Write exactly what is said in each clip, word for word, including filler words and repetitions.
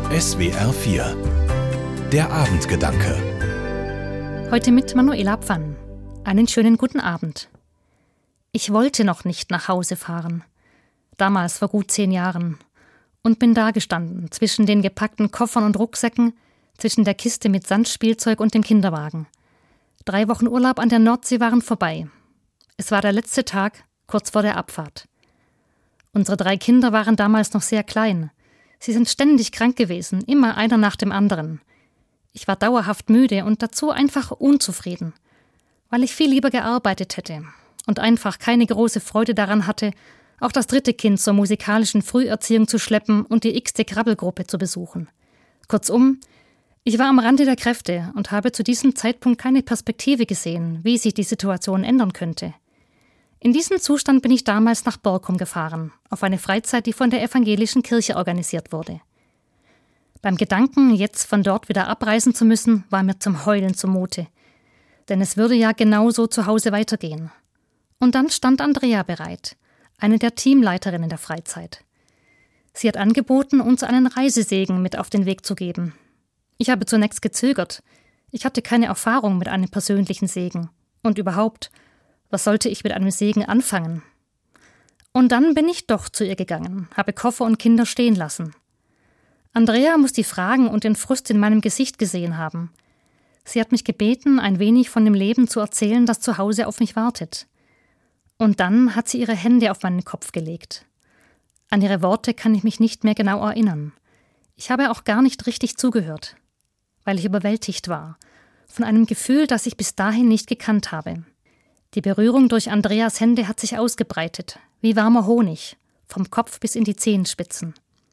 S W R vier. Der Abendgedanke. Heute mit Manuela Pfann. Einen schönen guten Abend. Ich wollte noch nicht nach Hause fahren. Damals vor gut zehn Jahren. Und bin dagestanden, zwischen den gepackten Koffern und Rucksäcken, zwischen der Kiste mit Sandspielzeug und dem Kinderwagen. Drei Wochen Urlaub an der Nordsee waren vorbei. Es war der letzte Tag, kurz vor der Abfahrt. Unsere drei Kinder waren damals noch sehr klein. Sie sind ständig krank gewesen, immer einer nach dem anderen. Ich war dauerhaft müde und dazu einfach unzufrieden, weil ich viel lieber gearbeitet hätte und einfach keine große Freude daran hatte, auch das dritte Kind zur musikalischen Früherziehung zu schleppen und die x-te Krabbelgruppe zu besuchen. Kurzum, ich war am Rande der Kräfte und habe zu diesem Zeitpunkt keine Perspektive gesehen, wie sich die Situation ändern könnte. In diesem Zustand bin ich damals nach Borkum gefahren, auf eine Freizeit, die von der evangelischen Kirche organisiert wurde. Beim Gedanken, jetzt von dort wieder abreisen zu müssen, war mir zum Heulen zumute. Denn es würde ja genauso zu Hause weitergehen. Und dann stand Andrea bereit, eine der Teamleiterinnen der Freizeit. Sie hat angeboten, uns einen Reisesegen mit auf den Weg zu geben. Ich habe zunächst gezögert. Ich hatte keine Erfahrung mit einem persönlichen Segen. Und überhaupt, was sollte ich mit einem Segen anfangen? Und dann bin ich doch zu ihr gegangen, habe Koffer und Kinder stehen lassen. Andrea muss die Fragen und den Frust in meinem Gesicht gesehen haben. Sie hat mich gebeten, ein wenig von dem Leben zu erzählen, das zu Hause auf mich wartet. Und dann hat sie ihre Hände auf meinen Kopf gelegt. An ihre Worte kann ich mich nicht mehr genau erinnern. Ich habe auch gar nicht richtig zugehört, weil ich überwältigt war, von einem Gefühl, das ich bis dahin nicht gekannt habe. Die Berührung durch Andreas Hände hat sich ausgebreitet, wie warmer Honig, vom Kopf bis in die Zehenspitzen.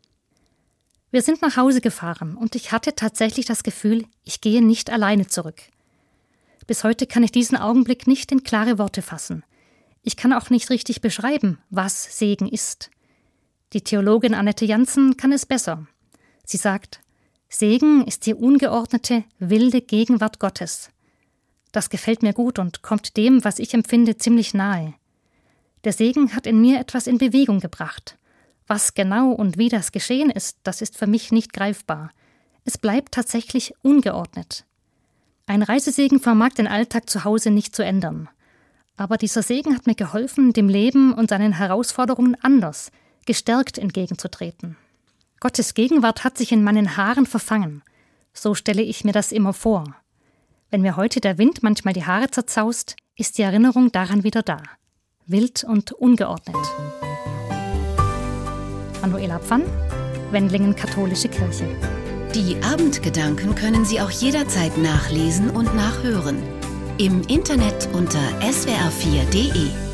Wir sind nach Hause gefahren und ich hatte tatsächlich das Gefühl, ich gehe nicht alleine zurück. Bis heute kann ich diesen Augenblick nicht in klare Worte fassen. Ich kann auch nicht richtig beschreiben, was Segen ist. Die Theologin Annette Jansen kann es besser. Sie sagt, Segen ist die ungeordnete, wilde Gegenwart Gottes. Das gefällt mir gut und kommt dem, was ich empfinde, ziemlich nahe. Der Segen hat in mir etwas in Bewegung gebracht. Was genau und wie das geschehen ist, das ist für mich nicht greifbar. Es bleibt tatsächlich ungeordnet. Ein Reisesegen vermag den Alltag zu Hause nicht zu ändern. Aber dieser Segen hat mir geholfen, dem Leben und seinen Herausforderungen anders, gestärkt entgegenzutreten. Gottes Gegenwart hat sich in meinen Haaren verfangen. So stelle ich mir das immer vor. Wenn mir heute der Wind manchmal die Haare zerzaust, ist die Erinnerung daran wieder da. Wild und ungeordnet. Manuela Pfann, Wendlingen Katholische Kirche. Die Abendgedanken können Sie auch jederzeit nachlesen und nachhören. Im Internet unter s w r vier punkt d e.